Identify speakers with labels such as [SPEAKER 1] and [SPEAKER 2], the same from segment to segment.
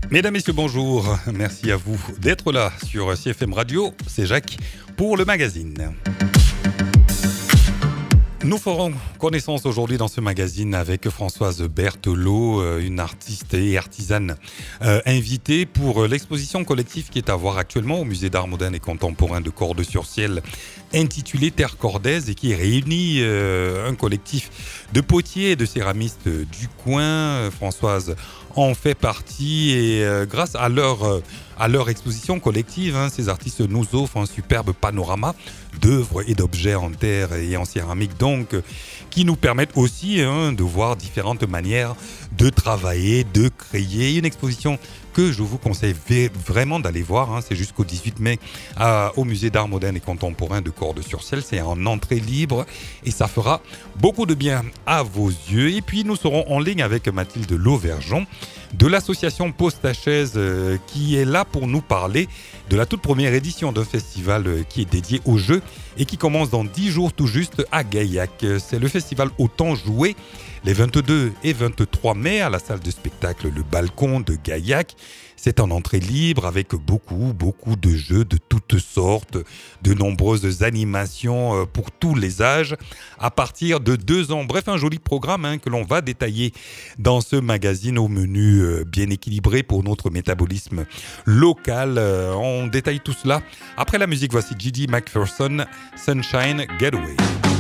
[SPEAKER 1] Mesdames, Messieurs, bonjour. Merci à vous d'être là sur CFM Radio. C'est Jacques pour le magazine. Nous ferons connaissance aujourd'hui dans ce magazine avec Françoise Berthelot, une artiste et artisane invitée pour l'exposition collective qui est à voir actuellement au Musée d'Art Moderne et Contemporain de Cordes-sur-Ciel, intitulée Terre cordaise et qui réunit un collectif de potiers et de céramistes du coin. Françoise en fait partie et grâce à leur exposition collective, ces artistes nous offrent un superbe panorama d'œuvres et d'objets en terre et en céramique, donc qui nous permettent aussi de voir différentes manières de travailler, de créer. Une exposition que je vous conseille vraiment d'aller voir, c'est jusqu'au 18 mai au Musée d'Art Moderne et Contemporain de Cordes-sur-Ciel. C'est en entrée libre et ça fera beaucoup de bien à vos yeux. Et puis nous serons en ligne avec Mathilde Lauvergeon de l'association Poste à Chaise qui est là pour nous parler de la toute première édition d'un festival qui est dédié aux jeux et qui commence dans 10 jours tout juste à Gaillac. C'est le festival Autant Jouer, les 22 et 23 mai à la salle de spectacle Le Balcon de Gaillac. C'est en entrée libre avec beaucoup de jeux de toutes sortes, de nombreuses animations pour tous les âges à partir de 2 ans. Bref, un joli programme que l'on va détailler dans ce magazine au menu bien équilibré pour notre métabolisme local. On détaille tout cela. Après la musique, voici Gigi McPherson, Sunshine Getaway.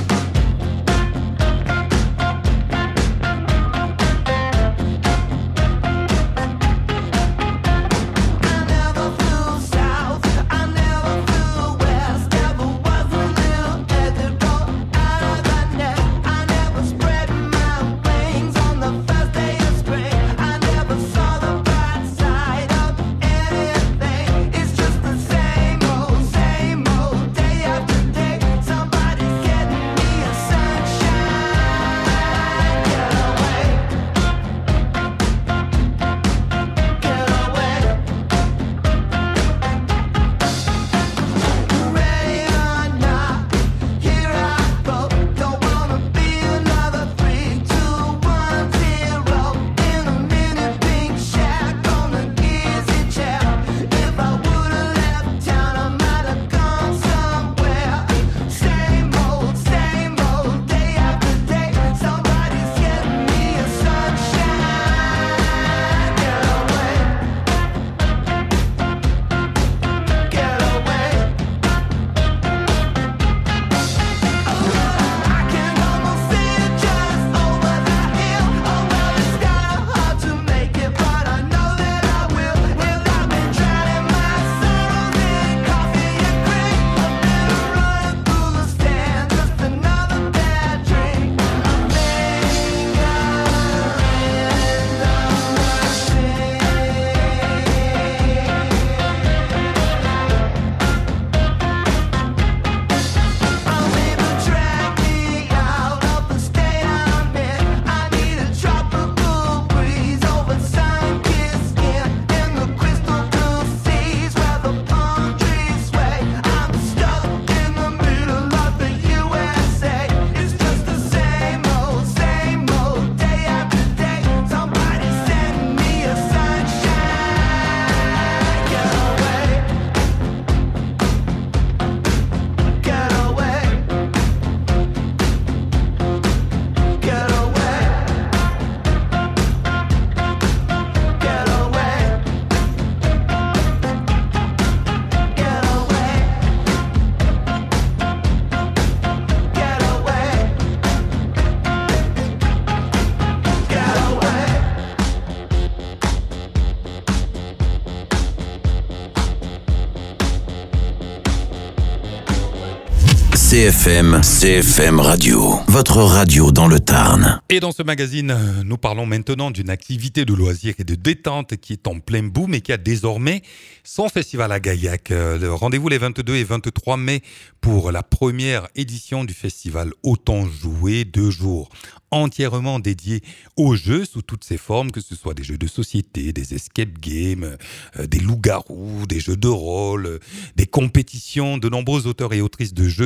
[SPEAKER 2] CFM Radio, votre radio dans le Tarn.
[SPEAKER 1] Et dans ce magazine, nous parlons maintenant d'une activité de loisirs et de détente qui est en plein boom et qui a désormais son festival à Gaillac. Rendez-vous les 22 et 23 mai pour la première édition du festival Autant Jouer, 2 jours entièrement dédiés aux jeux sous toutes ses formes, que ce soit des jeux de société, des escape games, des loups-garous, des jeux de rôle, des compétitions. De nombreux auteurs et autrices de jeux et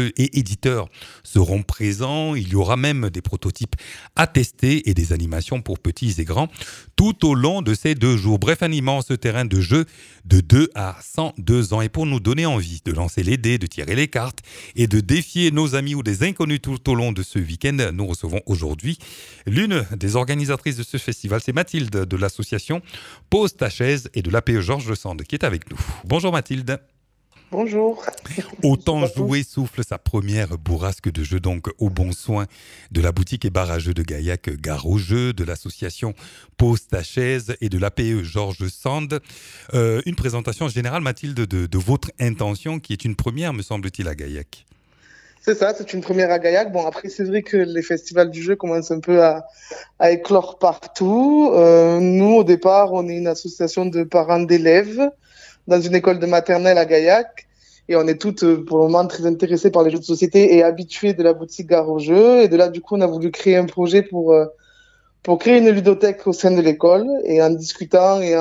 [SPEAKER 1] éditeurs seront présents. Il y aura même des prototypes à tester et des animations pour petits et grands tout au long de ces 2 jours. Bref, un immense terrain de jeu de 2 à 102 ans. Et pour nous donner envie de lancer les dés, de tirer les cartes et de défier nos amis ou des inconnus tout au long de ce week-end, nous recevons aujourd'hui l'une des organisatrices de ce festival. C'est Mathilde de l'association Pose ta chaise et de l'APE Georges Sand qui est avec nous. Bonjour Mathilde.
[SPEAKER 3] Bonjour.
[SPEAKER 1] Autant jouer souffle sa première bourrasque de jeux donc au bon soin de la boutique et bar à jeux de Gaillac Gare aux Jeux, de l'association Pose ta chaise et de l'APE Georges Sand. Une présentation générale, Mathilde, de votre intention qui est une première, me semble-t-il, à Gaillac.
[SPEAKER 3] C'est ça, c'est une première à Gaillac. Bon, après, c'est vrai que les festivals du jeu commencent un peu à éclore partout. Nous, au départ, on est une association de parents d'élèves dans une école de maternelle à Gaillac. Et on est toutes, pour le moment, très intéressées par les jeux de société et habituées de la boutique Gare aux Jeux. Et de là, du coup, on a voulu créer un projet pour créer une ludothèque au sein de l'école. Et en discutant et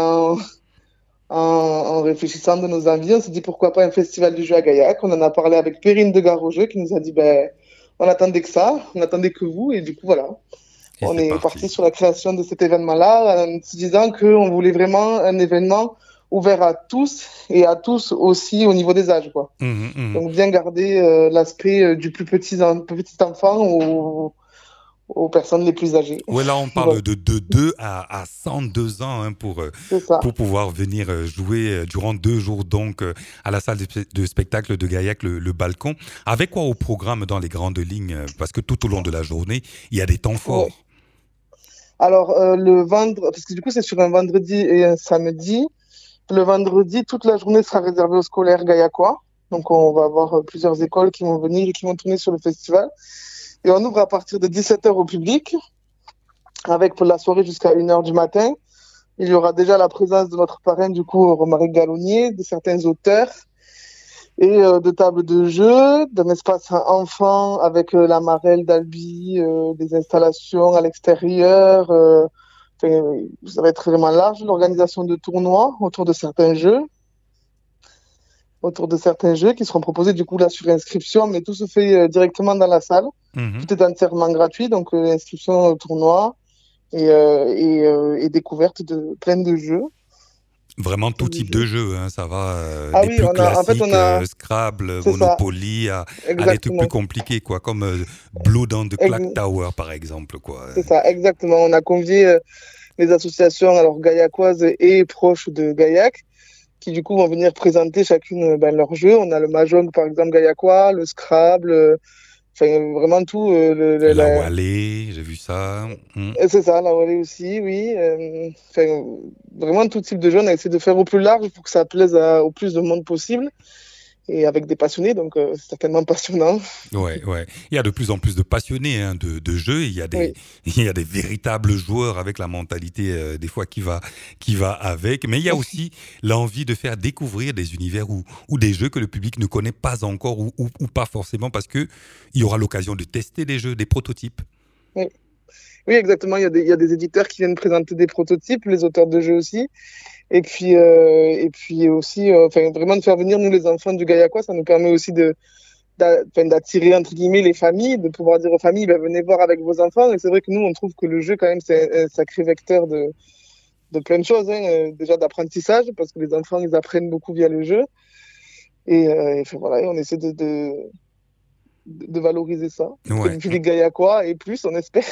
[SPEAKER 3] en réfléchissant de nos envies, on s'est dit pourquoi pas un festival du jeu à Gaillac. On en a parlé avec Perrine de Gare aux Jeux qui nous a dit on attendait que ça, on attendait que vous. Et du coup, voilà.
[SPEAKER 1] Et
[SPEAKER 3] on est parti sur la création de cet événement-là en se disant qu'on voulait vraiment un événement ouvert à tous et à tous aussi au niveau des âges, quoi. Donc bien garder l'aspect du plus petit enfant aux personnes les plus âgées.
[SPEAKER 1] Oui, là on parle de 2 à 102 ans pour pouvoir venir jouer durant 2 jours donc à la salle de spectacle de Gaillac, le Balcon. Avec quoi au programme dans les grandes lignes? Parce que tout au long de la journée, il y a des temps forts.
[SPEAKER 3] Ouais. Alors le vendredi, parce que du coup c'est sur un vendredi et un samedi. Le vendredi, toute la journée sera réservée aux scolaires gaillacois. Donc, on va avoir plusieurs écoles qui vont venir et qui vont tourner sur le festival. Et on ouvre à partir de 17h au public, avec pour la soirée jusqu'à 1h du matin. Il y aura déjà la présence de notre parrain, du coup, Romaric Gallonnier, de certains auteurs, et de tables de jeu, d'un espace enfant avec la marelle d'Albi, des installations à l'extérieur. Ça va être vraiment large, l'organisation de tournois autour de certains jeux qui seront proposés du coup là sur inscription, mais tout se fait directement dans la salle. Tout est entièrement gratuit, donc inscription au tournoi et découverte de plein de jeux.
[SPEAKER 1] Vraiment tout type de jeux, hein, ça va des plus classiques, Scrabble, Monopoly, à des trucs plus compliqués, quoi, comme Blood on the Clock Tower, par exemple, quoi.
[SPEAKER 3] C'est ça, exactement. On a convié les associations alors gaillacoises et proches de Gaillac, qui du coup vont venir présenter chacune leurs jeux. On a le Mahjong, par exemple, gaillacois, le Scrabble, vraiment tout.
[SPEAKER 1] La Wallet, j'ai vu ça.
[SPEAKER 3] C'est ça, la Wallet aussi, oui. Vraiment tout type de jeu. On a essayé de faire au plus large pour que ça plaise au plus de monde possible. Et avec des passionnés, donc c'est certainement passionnant.
[SPEAKER 1] Ouais. Il y a de plus en plus de passionnés de jeux. Il y a des véritables joueurs avec la mentalité des fois qui va avec. Mais il y a aussi l'envie de faire découvrir des univers ou des jeux que le public ne connaît pas encore ou pas forcément parce que il y aura l'occasion de tester des jeux, des prototypes.
[SPEAKER 3] Oui, exactement. Il y a des éditeurs qui viennent présenter des prototypes, les auteurs de jeux aussi. Et puis aussi, vraiment de faire venir nous les enfants du Gaillacois, ça nous permet aussi d'attirer entre guillemets les familles, de pouvoir dire aux familles, venez voir avec vos enfants. Et c'est vrai que nous, on trouve que le jeu quand même c'est un sacré vecteur de plein de choses, déjà d'apprentissage, parce que les enfants ils apprennent beaucoup via le jeu. Et voilà, on essaie de valoriser ça. Le public gaillacois et plus, on espère.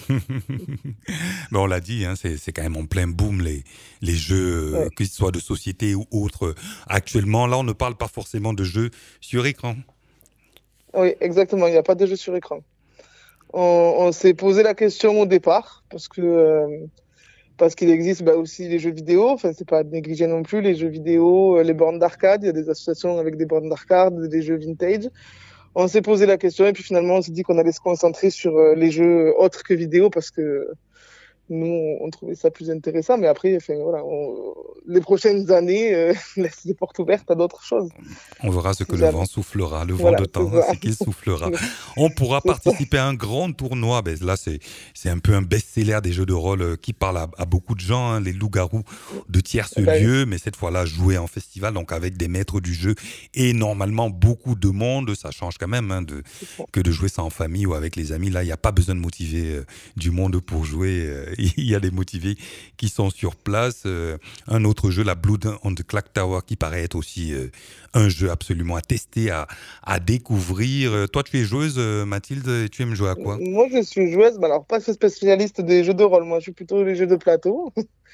[SPEAKER 1] On l'a dit, c'est quand même en plein boom les jeux, que ce soit de société ou autres. Actuellement, là, on ne parle pas forcément de jeux sur écran.
[SPEAKER 3] Oui, exactement. Il n'y a pas de jeux sur écran. On s'est posé la question au départ parce qu'il existe aussi les jeux vidéo. Enfin, c'est pas négligé non plus les jeux vidéo, les bornes d'arcade. Il y a des associations avec des bornes d'arcade, des jeux vintage. On s'est posé la question et puis finalement on s'est dit qu'on allait se concentrer sur les jeux autres que vidéo parce que nous, on trouvait ça plus intéressant. Mais après, voilà, les prochaines années laissent des portes ouvertes à d'autres choses.
[SPEAKER 1] On verra ce que
[SPEAKER 3] Si
[SPEAKER 1] le
[SPEAKER 3] jamais.
[SPEAKER 1] vent soufflera, le vent
[SPEAKER 3] Voilà,
[SPEAKER 1] de
[SPEAKER 3] c'est
[SPEAKER 1] temps,
[SPEAKER 3] ça.
[SPEAKER 1] c'est qu'il soufflera. On pourra
[SPEAKER 3] C'est ça.
[SPEAKER 1] participer à un grand tournoi. Ben, là, c'est un peu un best-seller des jeux de rôle qui parle à beaucoup de gens, hein, les loups-garous de tierces
[SPEAKER 3] Ben,
[SPEAKER 1] lieux, mais cette fois-là, jouer en festival, donc avec des maîtres du jeu et normalement beaucoup de monde. Ça change quand même, hein,
[SPEAKER 3] c'est ça.
[SPEAKER 1] que de jouer ça en famille ou avec les amis. Là, il n'y a pas besoin de motiver du monde pour jouer. Il y a des motivés qui sont sur place. Un autre jeu, la Blood on the Clock Tower, qui paraît être aussi un jeu absolument à tester, à découvrir. Toi, tu es joueuse, Mathilde, et tu aimes jouer à quoi?
[SPEAKER 3] Moi, je suis joueuse, mais alors pas spécialiste des jeux de rôle. Moi, je suis plutôt les jeux de plateau.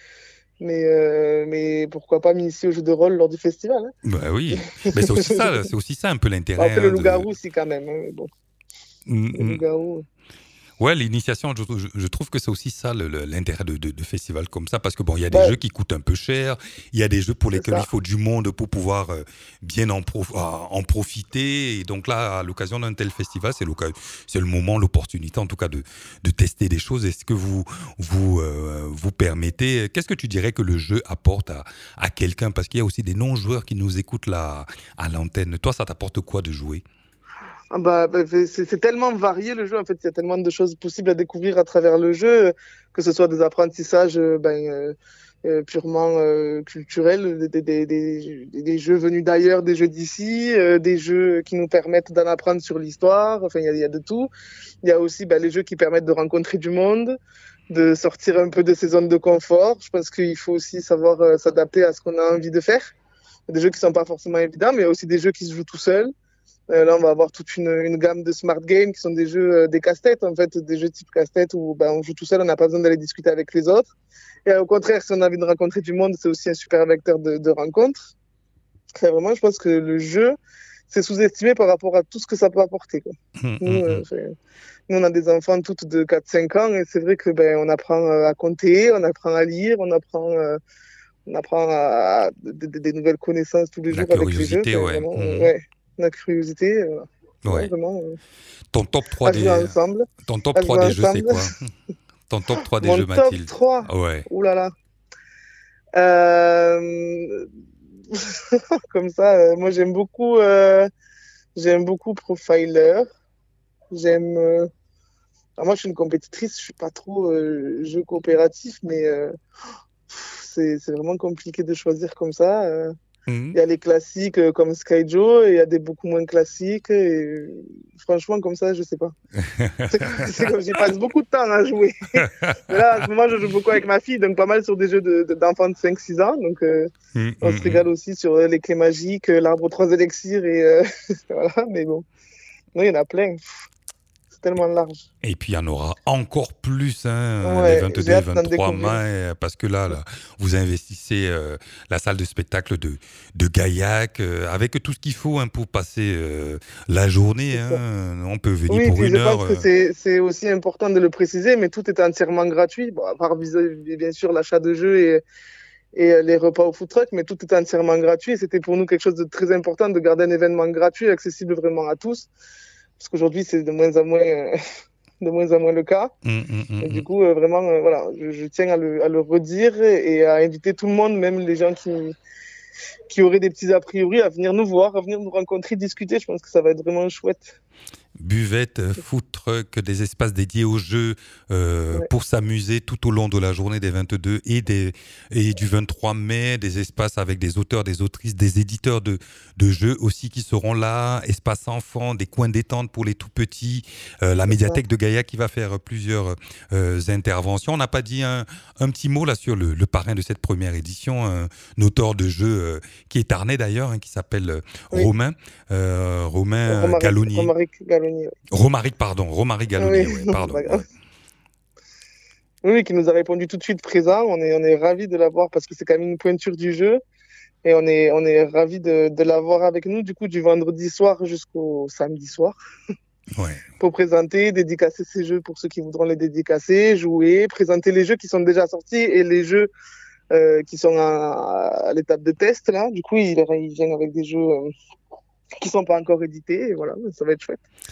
[SPEAKER 3] Mais pourquoi pas m'initier aux jeux de rôle lors du festival, hein.
[SPEAKER 1] Bah oui, mais c'est aussi ça un peu
[SPEAKER 3] Bon,
[SPEAKER 1] l'intérêt,
[SPEAKER 3] après, le
[SPEAKER 1] hein, de.
[SPEAKER 3] loup-garou aussi, quand même, hein, mais bon,
[SPEAKER 1] Mm,
[SPEAKER 3] le
[SPEAKER 1] mm.
[SPEAKER 3] loup-garou.
[SPEAKER 1] Ouais, l'initiation, je trouve que c'est aussi ça l'intérêt de festivals comme ça, parce que bon, il y a des
[SPEAKER 3] Ouais,
[SPEAKER 1] jeux qui coûtent un peu cher, il y a des jeux pour
[SPEAKER 3] c'est
[SPEAKER 1] lesquels il
[SPEAKER 3] ça.
[SPEAKER 1] faut du monde pour pouvoir bien en profiter, et donc là, à l'occasion d'un tel festival, c'est le moment, l'opportunité en tout cas de tester des choses. Est-ce que vous permettez, qu'est-ce que tu dirais que le jeu apporte à quelqu'un, parce qu'il y a aussi des non-joueurs qui nous écoutent là à l'antenne. Toi, ça t'apporte quoi de jouer?
[SPEAKER 3] Ah bah, c'est tellement varié le jeu, en fait, il y a tellement de choses possibles à découvrir à travers le jeu, que ce soit des apprentissages purement culturels, des jeux venus d'ailleurs, des jeux d'ici, des jeux qui nous permettent d'en apprendre sur l'histoire, enfin, il y a de tout. Il y a aussi les jeux qui permettent de rencontrer du monde, de sortir un peu de ses zones de confort. Je pense qu'il faut aussi savoir s'adapter à ce qu'on a envie de faire. Il y a des jeux qui sont pas forcément évidents, mais il y a aussi des jeux qui se jouent tout seuls. Là, on va avoir toute une gamme de smart games qui sont des jeux, des casse-têtes, en fait, des jeux type casse-tête où on joue tout seul, on n'a pas besoin d'aller discuter avec les autres. Et au contraire, si on a envie de rencontrer du monde, c'est aussi un super vecteur de rencontre. C'est vraiment, je pense que le jeu, c'est sous-estimé par rapport à tout ce que ça peut apporter, quoi.
[SPEAKER 1] Hum,
[SPEAKER 3] Nous,
[SPEAKER 1] hum, hum.
[SPEAKER 3] nous, on a des enfants toutes de 4-5 ans et c'est vrai que on apprend à compter, on apprend à lire, on apprend des nouvelles connaissances tous les
[SPEAKER 1] La
[SPEAKER 3] jours avec les jeux.
[SPEAKER 1] curiosité,
[SPEAKER 3] Enfin,
[SPEAKER 1] ouais.
[SPEAKER 3] vraiment,
[SPEAKER 1] Mhm.
[SPEAKER 3] ouais, la curiosité, ouais,
[SPEAKER 1] Ouais.
[SPEAKER 3] vraiment,
[SPEAKER 1] Ton top 3
[SPEAKER 3] à jouer
[SPEAKER 1] des,
[SPEAKER 3] ensemble,
[SPEAKER 1] ton top
[SPEAKER 3] à
[SPEAKER 1] 3
[SPEAKER 3] jouer
[SPEAKER 1] des jeux, c'est
[SPEAKER 3] ensemble.
[SPEAKER 1] quoi? Ton top 3 des
[SPEAKER 3] Mon
[SPEAKER 1] jeux,
[SPEAKER 3] top
[SPEAKER 1] Mathilde?
[SPEAKER 3] 3,
[SPEAKER 1] Ouais.
[SPEAKER 3] ouh là là. Euh... Comme ça, moi j'aime beaucoup Profiler. J'aime. Alors moi, je suis une compétitrice, je suis pas trop jeu coopératif, mais c'est vraiment compliqué de choisir comme ça. Il
[SPEAKER 1] Mhm.
[SPEAKER 3] y a les classiques comme Skyjo et il y a des beaucoup moins classiques. Et franchement, comme ça, je sais pas. C'est comme j'y passe beaucoup de temps à jouer. Mais là, en ce moment, je joue beaucoup avec ma fille, donc pas mal sur des jeux d'enfants de 5-6 ans. Donc
[SPEAKER 1] Mhm,
[SPEAKER 3] on se
[SPEAKER 1] mhm.
[SPEAKER 3] régale aussi sur les clés magiques, l'arbre aux 3 élixirs et voilà. Mais bon, non, il y en a plein. C'est tellement large.
[SPEAKER 1] Et puis il y en aura encore plus, hein, les
[SPEAKER 3] Ouais, j'ai
[SPEAKER 1] 22 et
[SPEAKER 3] hâte d'en
[SPEAKER 1] 23 mai,
[SPEAKER 3] découvrir.
[SPEAKER 1] parce que là, vous investissez la salle de spectacle de Gaillac, avec tout ce qu'il faut, hein, pour passer la journée.
[SPEAKER 3] C'est ça.
[SPEAKER 1] Hein. On peut venir
[SPEAKER 3] Oui,
[SPEAKER 1] pour
[SPEAKER 3] puis je
[SPEAKER 1] une heure.
[SPEAKER 3] pense que c'est aussi important de le préciser, mais tout est entièrement gratuit. Bon, à part bien sûr l'achat de jeux et les repas au food truck, mais tout est entièrement gratuit. Et c'était pour nous quelque chose de très important de garder un événement gratuit, accessible vraiment à tous, parce qu'aujourd'hui c'est de moins en moins, de moins en moins le cas.
[SPEAKER 1] Hum, hum, hum,
[SPEAKER 3] Et du
[SPEAKER 1] hum.
[SPEAKER 3] coup, vraiment, voilà, je tiens à le redire et à inviter tout le monde, même les gens qui auraient des petits a priori, à venir nous voir, à venir nous rencontrer, discuter. Je pense que ça va être vraiment chouette.
[SPEAKER 1] Buvettes, food truck, des espaces dédiés aux jeux
[SPEAKER 3] Ouais,
[SPEAKER 1] pour s'amuser tout au long de la journée des 22 et du 23 mai, des espaces avec des auteurs, des autrices, des éditeurs de jeux aussi qui seront là, espaces enfants, des coins détente pour les tout petits, la
[SPEAKER 3] c'est ça.
[SPEAKER 1] médiathèque de Gaïa qui va faire plusieurs interventions. On n'a pas dit un petit mot là sur le parrain de cette première édition, un auteur de jeux qui est tarnais d'ailleurs, hein, qui s'appelle
[SPEAKER 3] Oui,
[SPEAKER 1] Romain Gallonnier.
[SPEAKER 3] Romaric Galloni.
[SPEAKER 1] Romaric, pardon. Romaric
[SPEAKER 3] Oui,
[SPEAKER 1] Gallonnier, ouais,
[SPEAKER 3] non, c'est
[SPEAKER 1] pardon.
[SPEAKER 3] pas
[SPEAKER 1] Ouais.
[SPEAKER 3] grave. Oui, qui nous a répondu tout de suite présent. On est ravis de l'avoir parce que c'est quand même une pointure du jeu. Et on est ravis de l'avoir avec nous, du coup, du vendredi soir jusqu'au samedi soir,
[SPEAKER 1] Ouais.
[SPEAKER 3] pour présenter, dédicacer ces jeux pour ceux qui voudront les dédicacer, jouer, présenter les jeux qui sont déjà sortis et les jeux qui sont à l'étape de test, là. Du coup, il vient avec des jeux qui sont pas encore édités, et voilà, ça va être chouette.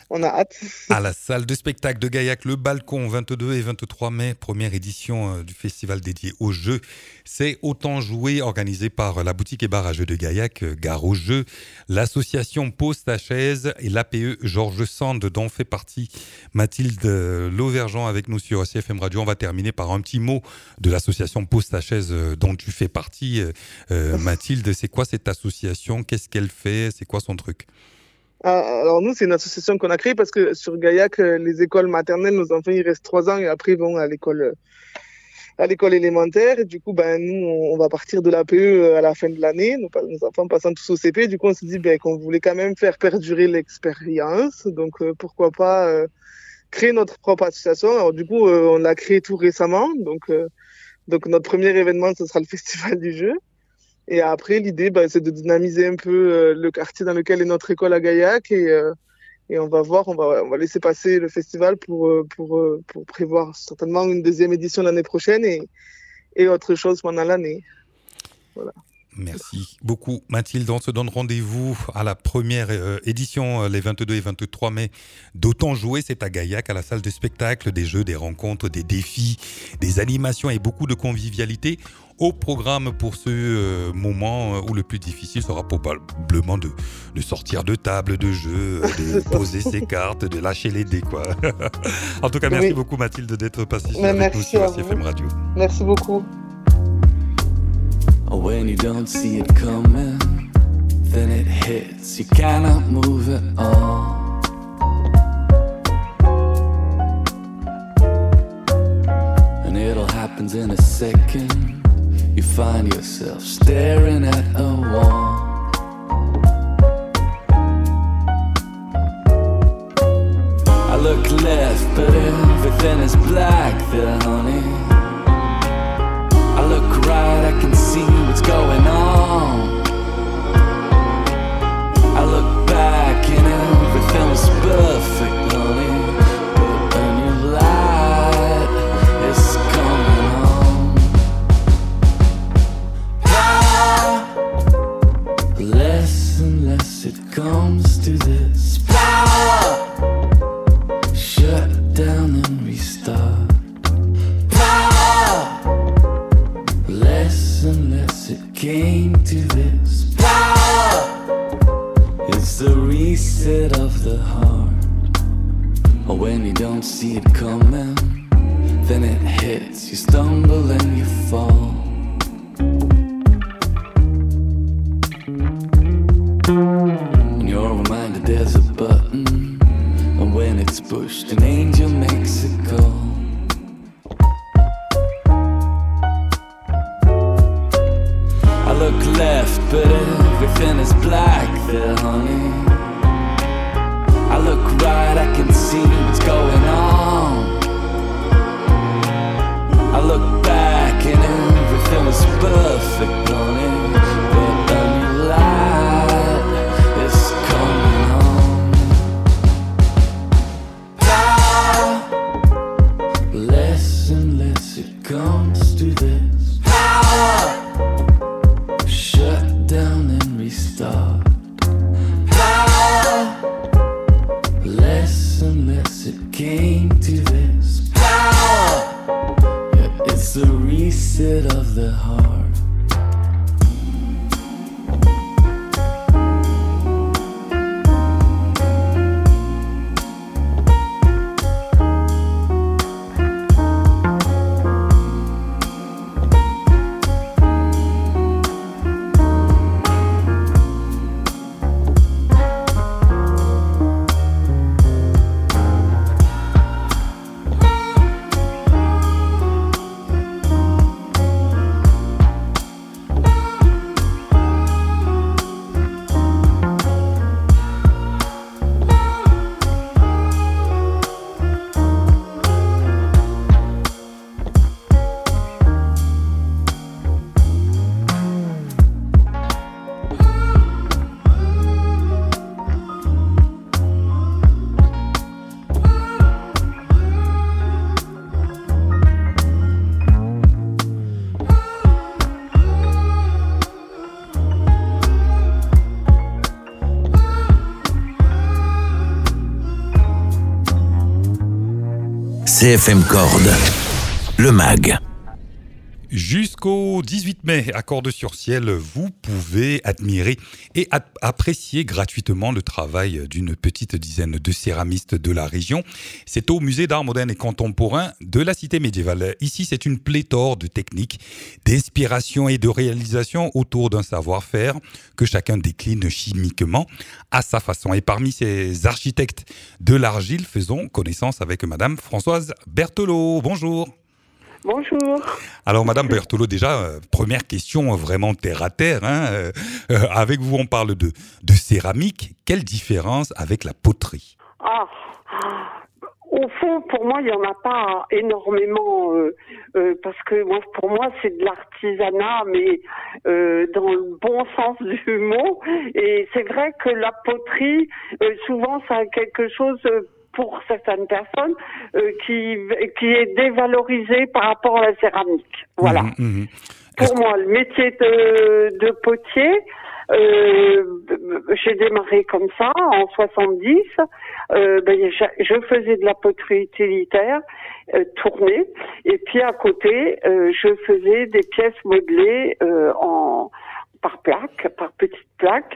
[SPEAKER 3] on a hâte.
[SPEAKER 1] À la salle de spectacle de Gaillac, le Balcon, 22 et 23 mai, première édition du festival dédié aux jeux. C'est Autant jouer, organisé par la boutique et bar à jeux de Gaillac, Gare aux Jeux, l'association Pose ta chaise et l'APE Georges Sand, dont fait partie Mathilde Lauvergeant avec nous sur CFM Radio. On va terminer par un petit mot de l'association Pose ta chaise dont tu fais partie. Mathilde, c'est quoi cette association? Qu'est-ce qu'elle fait? C'est quoi son truc?
[SPEAKER 3] Alors nous, c'est une association qu'on a créée parce que sur Gaillac, les écoles maternelles, nos enfants, ils restent 3 ans et après ils vont à l'école élémentaire. Et du coup, nous, on va partir de l'APE à la fin de l'année, nos enfants passant tous au CP. Du coup, on s'est dit qu'on voulait quand même faire perdurer l'expérience. Donc, pourquoi pas créer notre propre association. Alors du coup, on l'a créée tout récemment. Donc notre premier événement, ce sera le Festival du jeu. Et après, l'idée, c'est de dynamiser un peu le quartier dans lequel est notre école à Gaillac. Et on va voir, on va laisser passer le festival pour prévoir certainement une deuxième édition l'année prochaine et autre chose pendant l'année. Voilà.
[SPEAKER 1] Merci beaucoup Mathilde. On se donne rendez-vous à la première édition les 22 et 23 mai d'Autant jouer. C'est à Gaillac, à la salle de spectacle, des jeux, des rencontres, des défis, des animations et beaucoup de convivialité. Au programme pour ce moment où le plus difficile sera probablement de sortir de table de jeu, de poser ses cartes, de lâcher les dés, quoi. En tout cas, merci beaucoup Mathilde d'être passée avec nous sur CFM Radio.
[SPEAKER 3] Merci beaucoup.
[SPEAKER 4] When you don't see it coming, then it hits, you cannot move it on. And it all happens in a second, you find yourself staring at a wall. I look left, but everything is black there, honey. I look right, I can see what's going on. I look back and everything was perfect, honey. But a new light is coming on. Power, less and less it comes to this. Power, shut down and restart. Unless it came to this power, it's the reset of the heart. Or when you don't see it coming, then it hits, you stumble and you fall. And you're reminded there's a button, and when it's pushed, an angel makes a call. Look left, but everything is black there, honey. I look right, I can see what's going on. I look back and everything was perfect, honey. But a new light is coming on. Power, less and less it comes to this. Power, shut down and restart. Power, less and less it came to this. Power, yeah, it's the reset of the heart.
[SPEAKER 2] RCFM Corde, le MAG.
[SPEAKER 1] Jusqu'au 18 mai, à Cordes-sur-Ciel, vous pouvez admirer et apprécier gratuitement le travail d'une petite dizaine de céramistes de la région. C'est au musée d'art moderne et contemporain de la cité médiévale. Ici, c'est une pléthore de techniques, d'inspiration et de réalisation autour d'un savoir-faire que chacun décline chimiquement à sa façon. Et parmi ces architectes de l'argile, faisons connaissance avec Madame Françoise Berthelot. Bonjour.
[SPEAKER 5] Bonjour.
[SPEAKER 1] Alors, Madame Berthelot, déjà, première question vraiment terre à terre. Avec vous, on parle de céramique. Quelle différence avec la poterie?
[SPEAKER 5] Au fond, pour moi, il n'y en a pas énormément, parce que pour moi, c'est de l'artisanat, mais dans le bon sens du mot. Et c'est vrai que la poterie, souvent, ça a quelque chose... pour certaines personnes, qui est dévalorisé par rapport à la céramique. Voilà. Pour moi, le métier de potier, j'ai démarré comme ça, en 70. Je faisais de la poterie utilitaire, tournée, et puis à côté, je faisais des pièces modelées par petites plaques.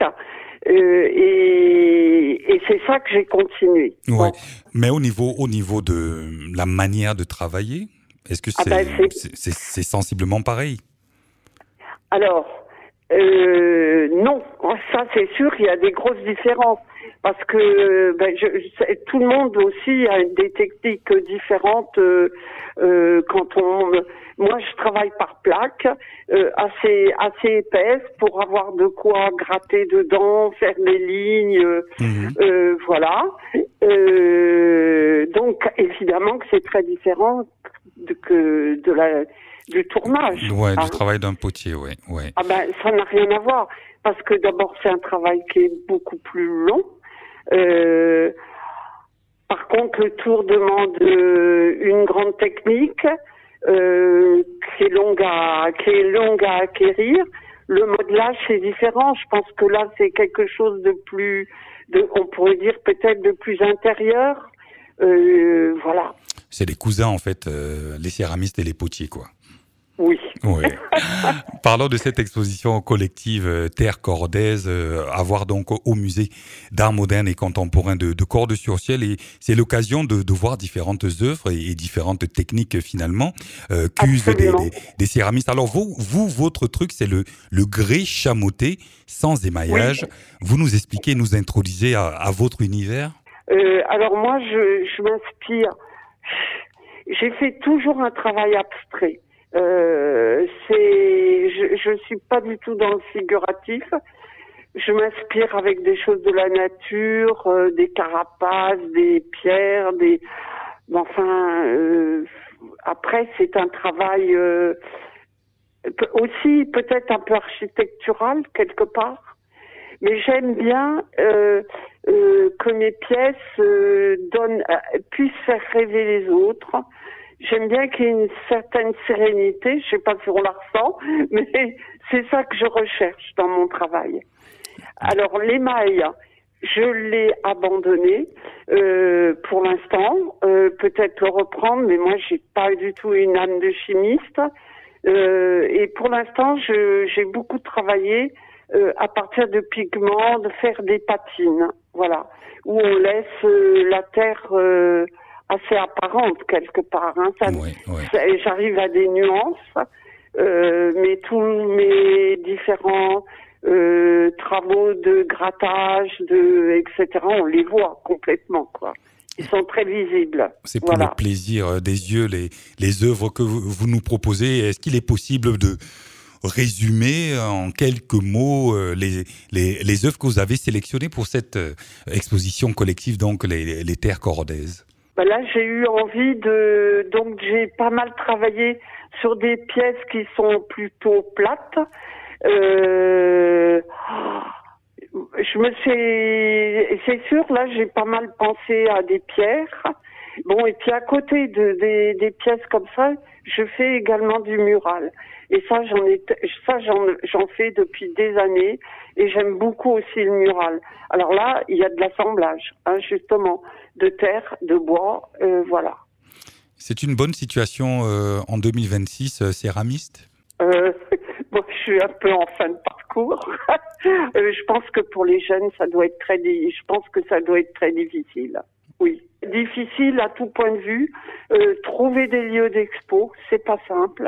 [SPEAKER 5] Et c'est ça que j'ai continué.
[SPEAKER 1] Ouais. Bon. Mais au niveau de la manière de travailler, est-ce que c'est sensiblement pareil?
[SPEAKER 5] Alors, non, ça c'est sûr, il y a des grosses différences. Parce que tout le monde aussi a des techniques différentes. Moi, je travaille par plaque, assez épaisse pour avoir de quoi gratter dedans, faire des lignes, voilà. Donc, évidemment que c'est très différent du tournage.
[SPEAKER 1] Ouais, du travail d'un potier, ouais.
[SPEAKER 5] Ça n'a rien à voir. Parce que d'abord, c'est un travail qui est beaucoup plus long. Par contre, le tour demande une grande technique qui est longue à acquérir. Le modelage, c'est différent. Je pense que là, c'est quelque chose on pourrait dire peut-être de plus intérieur. Voilà.
[SPEAKER 1] C'est des cousins, en fait, les céramistes et les potiers, quoi.
[SPEAKER 5] Oui.
[SPEAKER 1] Ouais. Parlons de cette exposition collective Terre cordaise, à voir donc au musée d'art moderne et contemporain de Cordes-sur-Ciel. Et c'est l'occasion de voir différentes œuvres et différentes techniques finalement, qu'usent des céramistes. Alors votre truc, c'est le grès chamoté sans émaillage. Oui. Vous nous expliquez, nous introduisez à votre univers?
[SPEAKER 5] Alors moi, je m'inspire. J'ai fait toujours un travail abstrait. Je suis pas du tout dans le figuratif. Je m'inspire avec des choses de la nature, des carapaces, des pierres, après c'est un travail aussi peut-être un peu architectural quelque part. Mais j'aime bien que mes pièces puissent faire rêver les autres. J'aime bien qu'il y ait une certaine sérénité, je sais pas si on la ressent, mais c'est ça que je recherche dans mon travail. Alors l'émail, je l'ai abandonné pour l'instant, peut-être le reprendre, mais moi j'ai pas du tout une âme de chimiste. Et pour l'instant, j'ai beaucoup travaillé à partir de pigments, de faire des patines, voilà, où on laisse la terre assez apparente quelque part. J'arrive à des nuances, mais tous mes différents travaux de grattage, etc., on les voit complètement, quoi. Ils sont très visibles.
[SPEAKER 1] C'est pour le plaisir des yeux, les œuvres que vous nous proposez. Est-ce qu'il est possible de résumer en quelques mots les œuvres que vous avez sélectionnées pour cette exposition collective, donc les terres cordaises?
[SPEAKER 5] Là, j'ai eu envie donc j'ai pas mal travaillé sur des pièces qui sont plutôt plates. C'est sûr, là, j'ai pas mal pensé à des pierres. Bon, et puis à côté des pièces comme ça, je fais également du mural. Et ça, j'en fais depuis des années, et j'aime beaucoup aussi le mural. Alors là, il y a de l'assemblage, justement, de terre, de bois, voilà.
[SPEAKER 1] C'est une bonne situation en 2026, céramiste?
[SPEAKER 5] Bon, je suis un peu en fin de parcours. Je pense que pour les jeunes, ça doit être très difficile. Oui, difficile à tout point de vue. Trouver des lieux d'expo, c'est pas simple.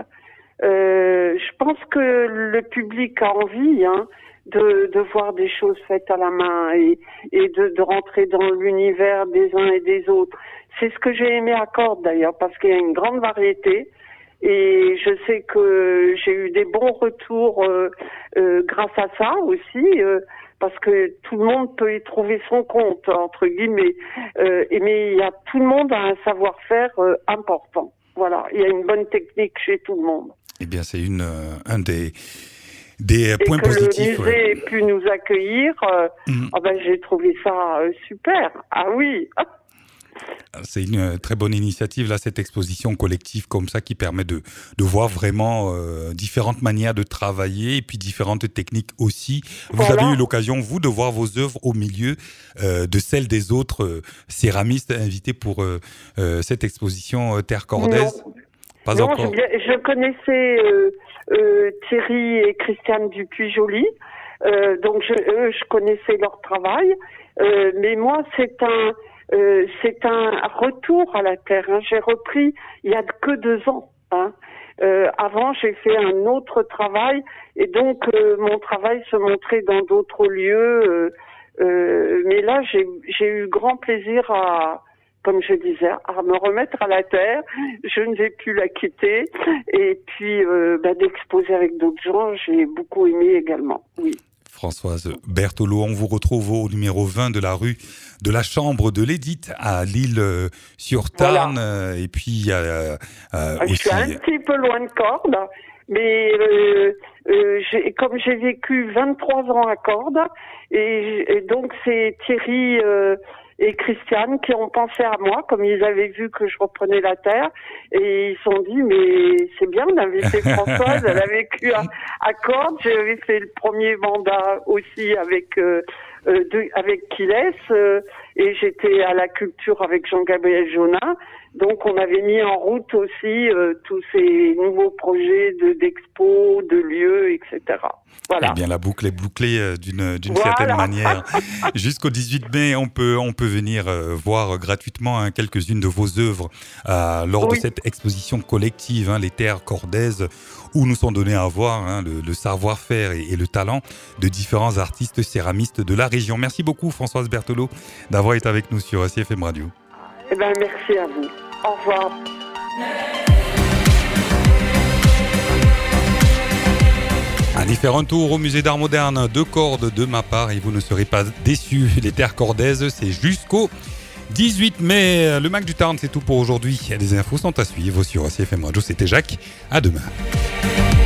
[SPEAKER 5] Je pense que le public a envie, de voir des choses faites à la main et de rentrer dans l'univers des uns et des autres. C'est ce que j'ai aimé à Cordes d'ailleurs, parce qu'il y a une grande variété. Et je sais que j'ai eu des bons retours grâce à ça aussi, parce que tout le monde peut y trouver son compte, entre guillemets. Mais il y a tout le monde a un savoir-faire important. Voilà, il y a une bonne technique chez tout le monde.
[SPEAKER 1] Eh bien, c'est un des points
[SPEAKER 5] Et
[SPEAKER 1] positifs.
[SPEAKER 5] que le musée ait pu nous accueillir, j'ai trouvé ça super. Ah oui.
[SPEAKER 1] C'est une très bonne initiative, là, cette exposition collective comme ça qui permet de voir vraiment différentes manières de travailler et puis différentes techniques aussi. Vous avez eu l'occasion, vous, de voir vos œuvres au milieu de celles des autres céramistes invités pour cette exposition Terre Cordaise? Pas encore.
[SPEAKER 5] Je connaissais Thierry et Christiane Dupuis-Joly, donc je connaissais leur travail, mais moi c'est un retour à la terre. J'ai repris il y a que 2 ans. Avant, j'ai fait un autre travail et donc mon travail se montrait dans d'autres lieux. Mais là, j'ai eu grand plaisir comme je disais, à me remettre à la terre. Je ne vais plus la quitter. Et puis, d'exposer avec d'autres gens, j'ai beaucoup aimé également. Oui.
[SPEAKER 1] Françoise Berthelot, on vous retrouve au numéro 20 de la rue de la Chambre de l'Édite à L'Isle-sur-Tarn. Voilà. Et puis,
[SPEAKER 5] je suis un petit peu loin de Cordes, mais comme j'ai vécu 23 ans à Cordes, et donc c'est Thierry et Christiane qui ont pensé à moi, comme ils avaient vu que je reprenais la terre, et ils se sont dit, mais c'est bien d'inviter Françoise, elle a vécu à Cordes, j'avais fait le premier mandat aussi avec Quilès, et j'étais à la culture avec Jean-Gabriel Jonat, donc on avait mis en route aussi tous ces nouveaux projets d'expo, de lieux, etc. Voilà.
[SPEAKER 1] Eh bien, la boucle est bouclée d'une certaine manière. Jusqu'au 18 mai, on peut venir voir gratuitement quelques-unes de vos œuvres lors de cette exposition collective, les Terres Cordaises, où nous sont donnés à voir le savoir-faire et le talent de différents artistes céramistes de la région. Merci beaucoup, Françoise Berthelot, d'avoir été avec nous sur CFM Radio.
[SPEAKER 5] Eh bien, merci à vous. Au revoir.
[SPEAKER 1] Allez faire un tour au musée d'art moderne de Cordes de ma part et vous ne serez pas déçus. Les Terres Cordaises, c'est jusqu'au 18 mai. Le Mac du Tarn, c'est tout pour aujourd'hui. Les infos sont à suivre sur CFM Radio. C'était Jacques. À demain.